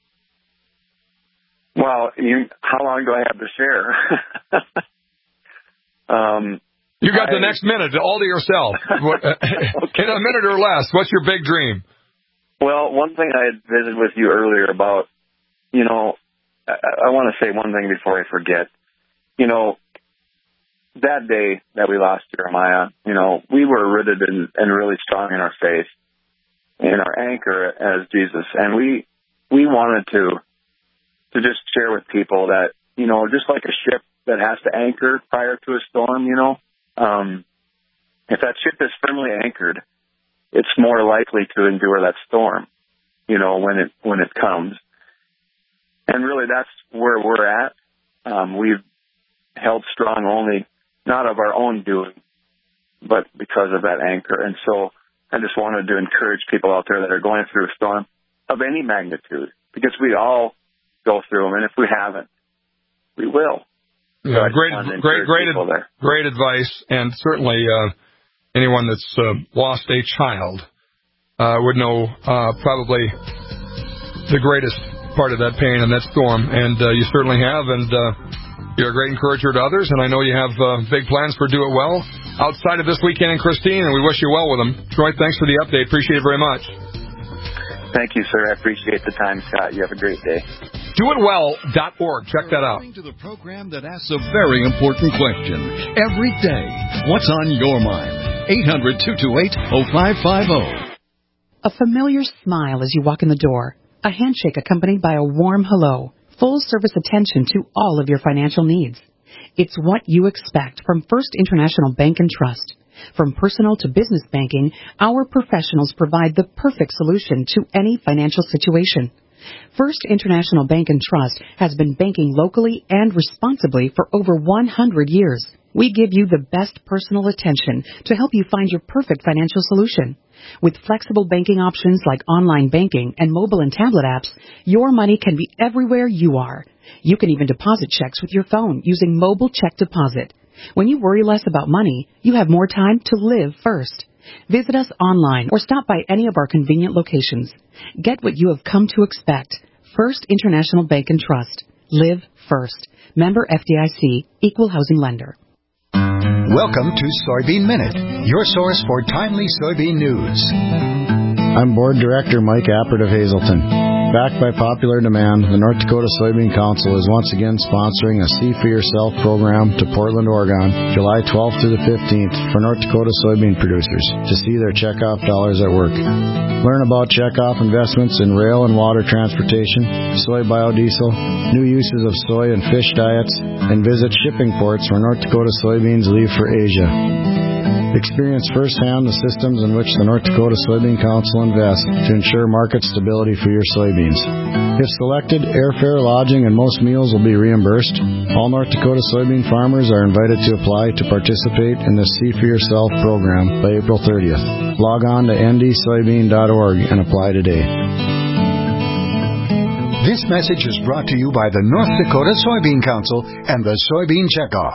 Well, you, how long do I have to share? um, you got I, the next minute all to yourself. What, uh, okay. In a minute or less, what's your big dream? Well, one thing I had visited with you earlier about, you know, I, I want to say one thing before I forget. You know, that day that we lost Jeremiah, you know, we were rooted in, and really strong in our faith, in our anchor as Jesus. And we we wanted to to just share with people that, you know, just like a ship that has to anchor prior to a storm, you know, um, if that ship is firmly anchored, it's more likely to endure that storm, you know, when it when it comes. And really, that's where we're at. Um, we've held strong only, not of our own doing, but because of that anchor. And so I just wanted to encourage people out there that are going through a storm of any magnitude, because we all go through them, and if we haven't, we will. Yeah, so great, great, great, ad- great advice, and certainly uh, anyone that's uh, lost a child uh, would know uh, probably the greatest part of that pain and that storm, and uh, you certainly have, and uh, you're a great encourager to others, and I know you have uh, big plans for Do It Well outside of this weekend in Christine, and we wish you well with them. Troy, thanks for the update. Appreciate it very much. Thank you, sir. I appreciate the time, Scott. You have a great day. do it well dot org. Check that out. To the program that asks a very important question every day. What's on your mind? eight hundred, two two eight, oh five five oh. A familiar smile as you walk in the door. A handshake accompanied by a warm hello. Full service attention to all of your financial needs. It's what you expect from First International Bank and Trust. From personal to business banking, our professionals provide the perfect solution to any financial situation. First International Bank and Trust has been banking locally and responsibly for over one hundred years. We give you the best personal attention to help you find your perfect financial solution. With flexible banking options like online banking and mobile and tablet apps, your money can be everywhere you are. You can even deposit checks with your phone using mobile check deposit. When you worry less about money, you have more time to live first. Visit us online or stop by any of our convenient locations. Get what you have come to expect. First International Bank and Trust. Live first. Member F D I C. Equal housing lender. Welcome to Soybean Minute, your source for timely soybean news. I'm Board Director Mike Appert of Hazelton. Backed by popular demand, the North Dakota Soybean Council is once again sponsoring a See for Yourself program to Portland, Oregon, July twelfth through the fifteenth for North Dakota soybean producers to see their checkoff dollars at work. Learn about checkoff investments in rail and water transportation, soy biodiesel, new uses of soy and fish diets, and visit shipping ports where North Dakota soybeans leave for Asia. Experience firsthand the systems in which the North Dakota Soybean Council invests to ensure market stability for your soybeans. If selected, airfare, lodging, and most meals will be reimbursed. All North Dakota soybean farmers are invited to apply to participate in the See for Yourself program by April thirtieth. Log on to n d soybean dot org and apply today. This message is brought to you by the North Dakota Soybean Council and the Soybean Checkoff.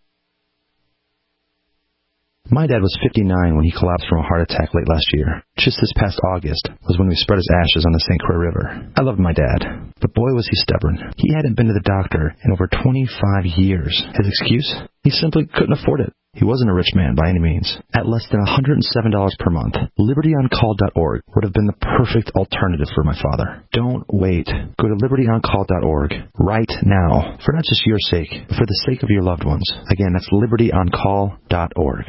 My dad was fifty-nine when he collapsed from a heart attack late last year. Just this past August was when we spread his ashes on the Saint Croix River. I loved my dad, but boy was he stubborn. He hadn't been to the doctor in over twenty-five years. His excuse? He simply couldn't afford it. He wasn't a rich man by any means. At less than one hundred seven dollars per month, liberty on call dot org would have been the perfect alternative for my father. Don't wait. Go to liberty on call dot org right now, for not just your sake, but for the sake of your loved ones. Again, that's liberty on call dot org.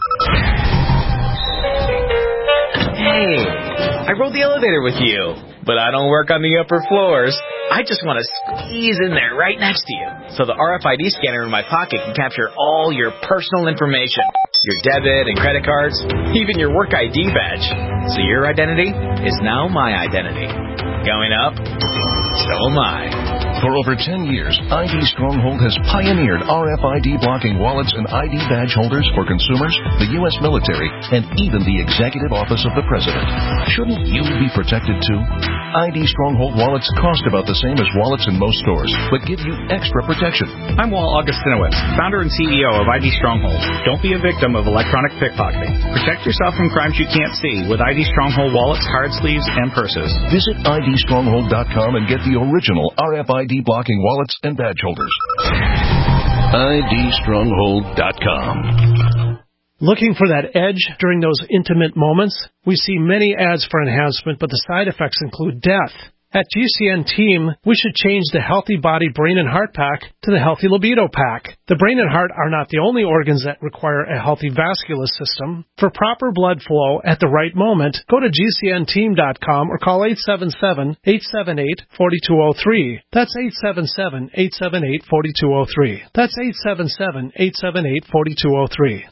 Hey, I rode the elevator with you, but I don't work on the upper floors. I just want to squeeze in there right next to you, so the R F I D scanner in my pocket can capture all your personal information, your debit and credit cards, even your work I D badge. So your identity is now my identity. Going up, so am I. For over ten years, I D Stronghold has pioneered R F I D blocking wallets and I D badge holders for consumers, the U S military, and even the Executive Office of the President. Shouldn't you be protected too? I D Stronghold wallets cost about the same as wallets in most stores, but give you extra protection. I'm Walt Augustinowitz, founder and C E O of I D Stronghold. Don't be a victim of electronic pickpocketing. Protect yourself from crimes you can't see with I D Stronghold wallets, card sleeves, and purses. Visit I D stronghold dot com and get the original R F I D blocking wallets and badge holders. I D stronghold dot com. Looking for that edge during those intimate moments? We see many ads for enhancement, but the side effects include death. At G C N Team, we should change the Healthy Body, Brain, and Heart Pack to the Healthy Libido Pack. The brain and heart are not the only organs that require a healthy vascular system. For proper blood flow at the right moment, go to G C N team dot com or call eight seven seven, eight seven eight, four two zero three. That's eight seven seven, eight seven eight, four two zero three. That's eight seven seven, eight seven eight, four two zero three.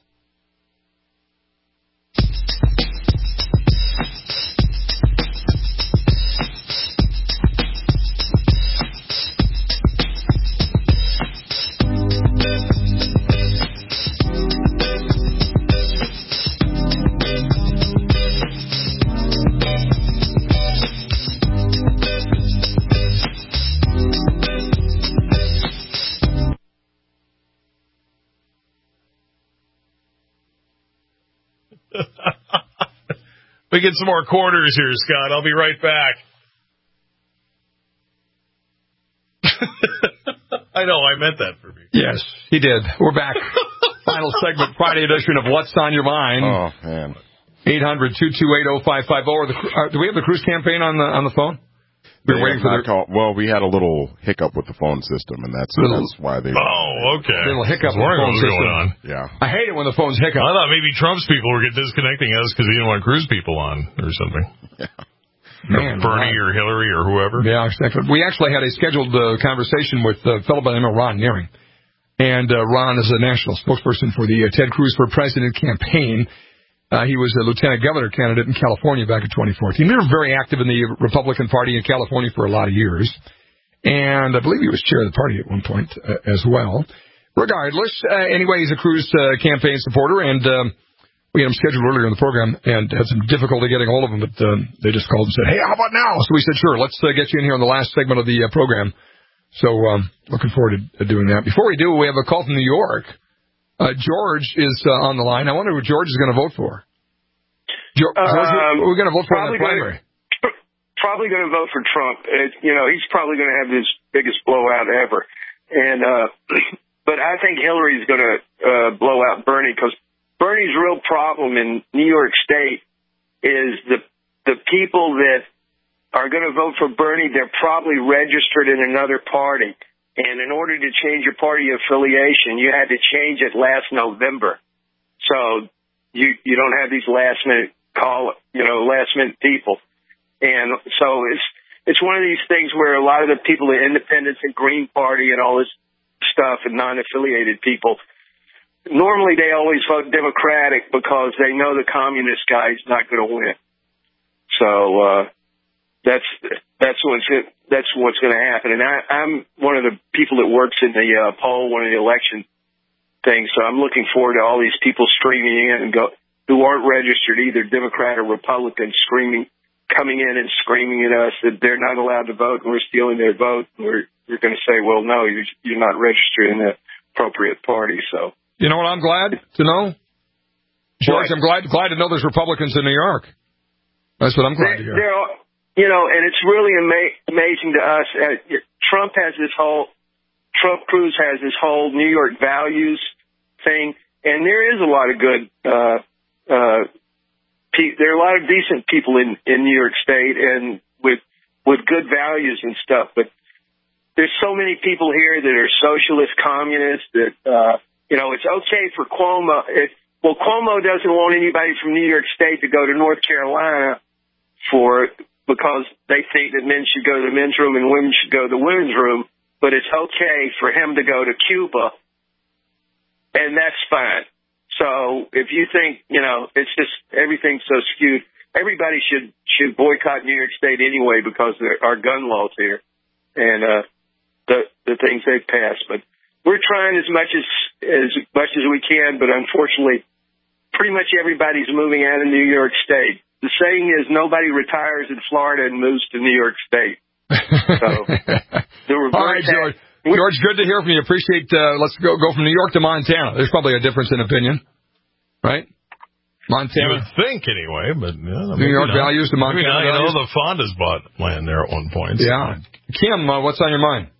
We get some more quarters here, Scott. I'll be right back. I know, I meant that for me. Yes, he did. We're back. Final segment, Friday edition of What's on Your Mind. Oh, man. eight hundred, two two eight, oh five five oh. Or the, uh, do we have the cruise campaign on the on the phone? We're waiting for the call. Well, we had a little hiccup with the phone system, and that's little, that's why they. Oh, okay. A little hiccup with the phone system. Going on. Yeah. I hate it when the phones hiccup. I thought maybe Trump's people were disconnecting us because he didn't want cruise people on or something. Yeah. Man, Bernie wow. or Hillary or whoever. Yeah, exactly. We actually had a scheduled uh, conversation with a fellow by the name of Ron Nearing. And uh, Ron is a national spokesperson for the uh, Ted Cruz for President campaign. Uh, he was a lieutenant governor candidate in California back in twenty fourteen. We were very active in the Republican Party in California for a lot of years. And I believe he was chair of the party at one point uh, as well. Regardless, uh, anyway, he's a Cruz uh, campaign supporter, and um, we had him scheduled earlier in the program and had some difficulty getting hold of him, but uh, they just called and said, hey, how about now? So we said, sure, let's uh, get you in here on the last segment of the uh, program. So um, looking forward to uh, doing that. Before we do, we have a call from New York. Uh, George is uh, on the line. I wonder who George is going to vote for. George, um, we're going to vote for in the primary. Gonna, probably going to vote for Trump. It, you know, he's probably going to have his biggest blowout ever. And uh, but I think Hillary's going to uh, blow out Bernie, because Bernie's real problem in New York State is the the people that are going to vote for Bernie, they're probably registered in another party. And in order to change your party affiliation, you had to change it last November. So you you don't have these last minute call, you know, last minute people. And so it's it's one of these things where a lot of the people, the independents and Green Party and all this stuff and non-affiliated people, normally they always vote Democratic because they know the communist guy is not going to win. So uh, that's that's what's that's what's going to happen. And I, I'm one of the people that works in the uh, poll, one of the election things. So I'm looking forward to all these people streaming in and go who aren't registered, either Democrat or Republican, screaming, coming in and screaming at us that they're not allowed to vote and we're stealing their vote. We're we're going to say, well, no, you're you're not registered in the appropriate party. So. You know what I'm glad to know? George, I'm glad glad to know there's Republicans in New York. That's what I'm glad there, to hear. There are, you know, and it's really ama- amazing to us. Uh, Trump has this whole, Trump Cruz has this whole New York values thing, and there is a lot of good, uh, uh, pe- there are a lot of decent people in, in New York State and with, with good values and stuff, but there's so many people here that are socialist, communists that, uh, you know, it's okay for Cuomo. It, well, Cuomo doesn't want anybody from New York State to go to North Carolina for because they think that men should go to the men's room and women should go to the women's room. But it's okay for him to go to Cuba, and that's fine. So if you think, you know, it's just everything's so skewed. Everybody should should boycott New York State anyway because there are gun laws here and uh, the the things they've passed. But we're trying as much as as much as we can, but unfortunately, pretty much everybody's moving out of New York State. The saying is nobody retires in Florida and moves to New York State. So, the all right, George. George, good to hear from you. Appreciate. Uh, let's go go from New York to Montana. There's probably a difference in opinion, right? Montana. You would think anyway, but yeah, New York not. values to Montana. Maybe not, you values. know, the Fondas bought land there at one point. So. Yeah. Kim, uh, what's on your mind?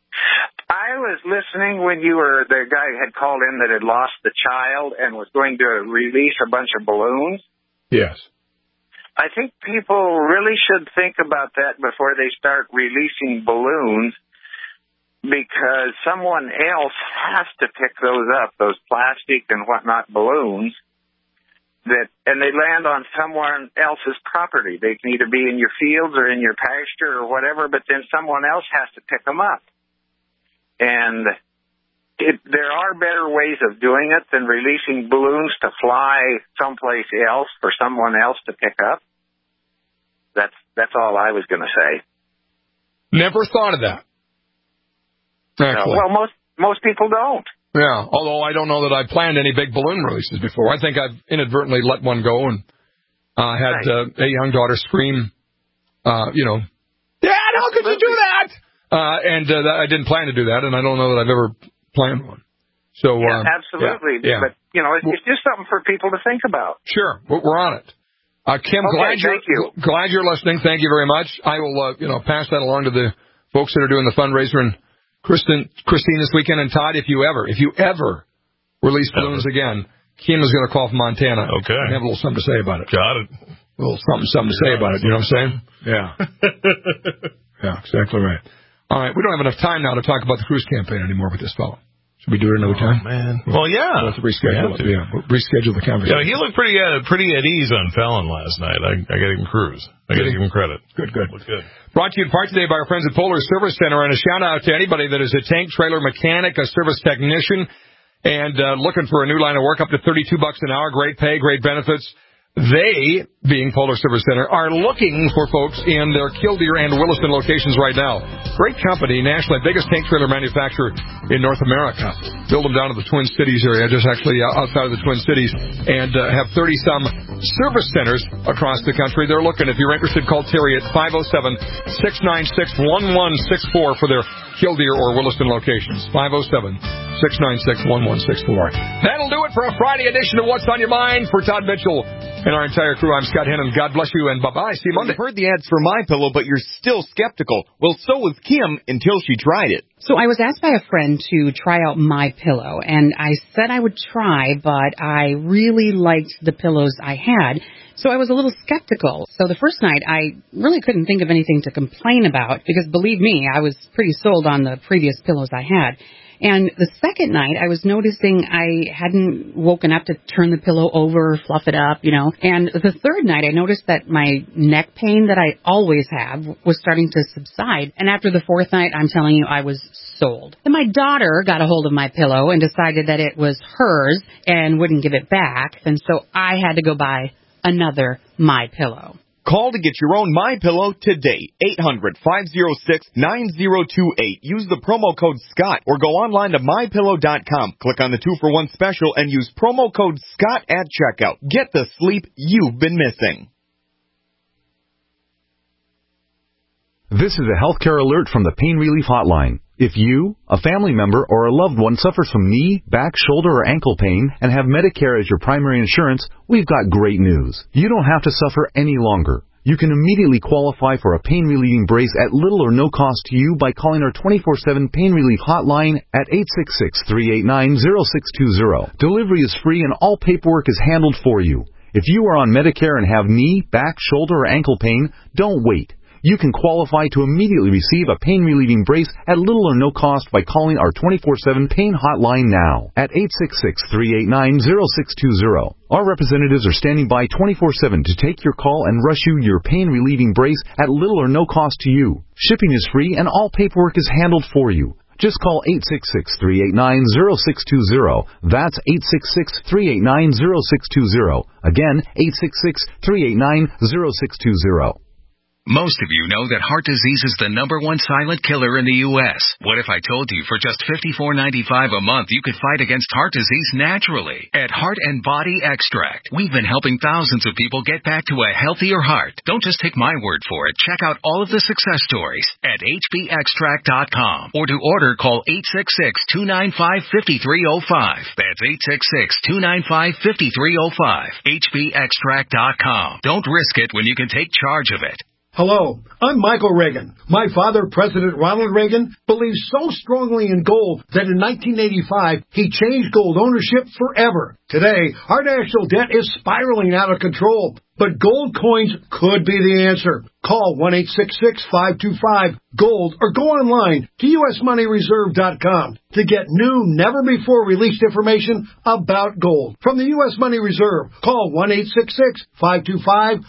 I was listening when you were, the guy had called in that had lost the child and was going to release a bunch of balloons. Yes. I think people really should think about that before they start releasing balloons, because someone else has to pick those up, those plastic and whatnot balloons, that, and they land on someone else's property. They can either be in your fields or in your pasture or whatever, but then someone else has to pick them up. And it, there are better ways of doing it than releasing balloons to fly someplace else for someone else to pick up. That's that's all I was going to say. Never thought of that. Actually. No, well, most most people don't. Yeah, although I don't know that I've planned any big balloon releases before. I think I've inadvertently let one go and uh, had uh, a young daughter scream, uh, you know, Dad, how could you do that? Uh, and uh, I didn't plan to do that, and I don't know that I've ever planned one. So yeah, uh, absolutely. Yeah, yeah. But, you know, it's, it's just something for people to think about. Sure, we're on it. Uh, Kim, okay, glad you're you. glad you're listening. Thank you very much. I will, uh, you know, pass that along to the folks that are doing the fundraiser, and Kristen, Christine this weekend, and Todd. If you ever, if you ever release balloons ever. again, Kim is going to call from Montana. Okay, and have a little something to say about it. Got it. A little something, something to say about it. You know what I'm saying? Yeah. Yeah, exactly right. All right, we don't have enough time now to talk about the cruise campaign anymore with this fellow. Should we do it another oh, time? man. Well, yeah. We'll have to reschedule have to. it. Yeah, we'll reschedule the conversation. Yeah, he looked pretty uh, pretty at ease on Fallon last night. I, I got to give him cruise. I got to give him credit. Good, good. Looked good. Brought to you in part today by our friends at Polar Service Center, and a shout-out to anybody that is a tank trailer mechanic, a service technician, and uh, looking for a new line of work up to thirty-two bucks an hour. Great pay, great benefits. They, being Polar Service Center, are looking for folks in their Killdeer and Williston locations right now. Great company, nationally, biggest tank trailer manufacturer in North America. Build them down to the Twin Cities area, just actually outside of the Twin Cities, and uh, have thirty-some service centers across the country. They're looking. If you're interested, call Terry at five oh seven, six nine six, one one six four for their Killdeer or Williston locations. five oh seven, six nine six, one one six four. That'll do it for a Friday edition of What's on Your Mind. For Todd Mitchell and our entire crew, I'm Scott Hennon. God bless you, and bye-bye. See you Monday. You've heard the ads for MyPillow, but you're still skeptical. Well, so was Kim until she tried it. So I was asked by a friend to try out MyPillow, and I said I would try, but I really liked the pillows I had. So I was a little skeptical. So the first night, I really couldn't think of anything to complain about, because believe me, I was pretty sold on the previous pillows I had. And the second night, I was noticing I hadn't woken up to turn the pillow over, fluff it up, you know. And the third night, I noticed that my neck pain that I always have was starting to subside. And after the fourth night, I'm telling you, I was sold. Then my daughter got a hold of my pillow and decided that it was hers and wouldn't give it back. And so I had to go buy another MyPillow. Call to get your own MyPillow today. eight hundred, five oh six, nine oh two eight. Use the promo code SCOTT or go online to my pillow dot com. Click on the two for one special and use promo code SCOTT at checkout. Get the sleep you've been missing. This is a healthcare alert from the Pain Relief Hotline. If you, a family member, or a loved one suffers from knee, back, shoulder, or ankle pain and have Medicare as your primary insurance, we've got great news. You don't have to suffer any longer. You can immediately qualify for a pain-relieving brace at little or no cost to you by calling our twenty-four seven Pain Relief Hotline at eight six six, three eight nine, zero six two zero. Delivery is free and all paperwork is handled for you. If you are on Medicare and have knee, back, shoulder, or ankle pain, don't wait. You can qualify to immediately receive a pain-relieving brace at little or no cost by calling our twenty-four seven Pain Hotline now at eight six six, three eight nine, zero six two zero. Our representatives are standing by twenty-four seven to take your call and rush you your pain-relieving brace at little or no cost to you. Shipping is free and all paperwork is handled for you. Just call eight six six, three eight nine, zero six two zero. That's eight six six, three eight nine, zero six two zero. Again, eight six six, three eight nine, zero six two zero. Most of you know that heart disease is the number one silent killer in the U S What if I told you for just fifty-four ninety-five a month you could fight against heart disease naturally? At Heart and Body Extract, we've been helping thousands of people get back to a healthier heart. Don't just take my word for it. Check out all of the success stories at H B extract dot com. Or to order, call eight six six, two nine five, five three zero five. That's eight six six, two nine five, five three zero five. H B extract dot com. Don't risk it when you can take charge of it. Hello, I'm Michael Reagan. My father, President Ronald Reagan, believed so strongly in gold that in nineteen eighty-five, he changed gold ownership forever. Today, our national debt is spiraling out of control, but gold coins could be the answer. Call one eight six six, five two five, GOLD or go online to U S money reserve dot com to get new, never-before-released information about gold. From the U S Money Reserve, call one eight six six, five two five,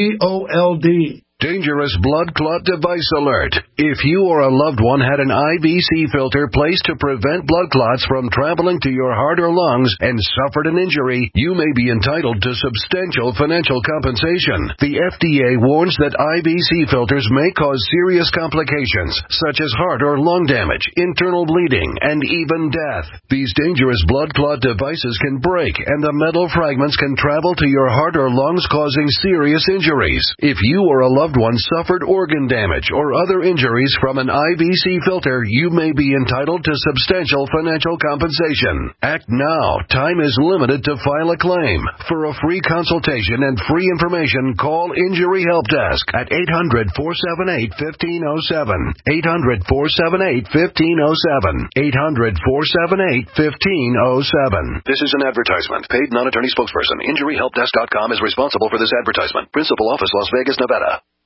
GOLD. Dangerous blood clot device alert. If you or a loved one had an I V C filter placed to prevent blood clots from traveling to your heart or lungs and suffered an injury, you may be entitled to substantial financial compensation. The F D A warns that I V C filters may cause serious complications, such as heart or lung damage, internal bleeding, and even death. These dangerous blood clot devices can break, and the metal fragments can travel to your heart or lungs, causing serious injuries. If you or a loved one suffered organ damage or other injuries from an I V C filter, you may be entitled to substantial financial compensation. Act now. Time is limited to file a claim. For a free consultation and free information, call Injury Help Desk at eight hundred, four seven eight, one five zero seven. eight hundred, four seven eight, one five zero seven. eight hundred, four seven eight, one five zero seven. This is an advertisement. Paid non-attorney spokesperson. Injury Help Desk dot com is responsible for this advertisement. Principal office, Las Vegas, Nevada.